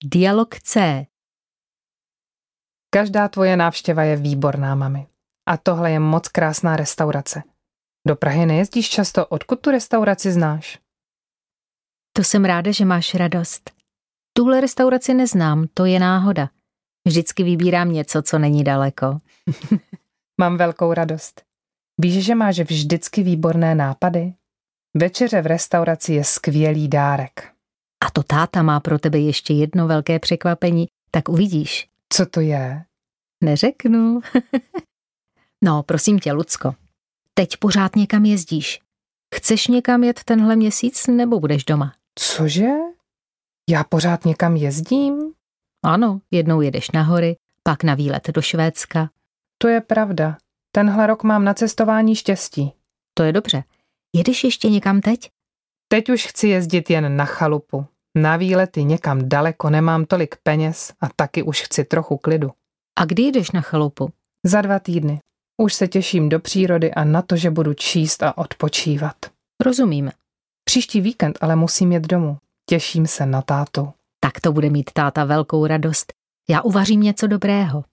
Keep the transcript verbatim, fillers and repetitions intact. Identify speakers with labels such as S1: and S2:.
S1: Dialog C.
S2: Každá tvoje návštěva je výborná, mami. A tohle je moc krásná restaurace. Do Prahy nejezdíš často, odkud tu restauraci znáš?
S1: To jsem ráda, že máš radost. Tuhle restauraci neznám, to je náhoda. Vždycky vybírám něco, co není daleko.
S2: Mám velkou radost. Víš, že máš vždycky výborné nápady? Večeře v restauraci je skvělý dárek.
S1: A to táta má pro tebe ještě jedno velké překvapení, tak uvidíš.
S2: Co to je?
S1: Neřeknu. No, prosím tě, Lucko. Teď pořád někam jezdíš. Chceš někam jet tenhle měsíc, nebo budeš doma?
S2: Cože? Já pořád někam jezdím?
S1: Ano, jednou jedeš na hory, pak na výlet do Švédska.
S2: To je pravda. Tenhle rok mám na cestování štěstí.
S1: To je dobře. Jedeš ještě někam teď?
S2: Teď už chci jezdit jen na chalupu. Na výlety někam daleko nemám tolik peněz a taky už chci trochu klidu.
S1: A kdy jdeš na chalupu?
S2: Za dva týdny. Už se těším do přírody a na to, že budu číst a odpočívat.
S1: Rozumím.
S2: Příští víkend ale musím jet domů. Těším se na tátu.
S1: Tak to bude mít táta velkou radost. Já uvařím něco dobrého.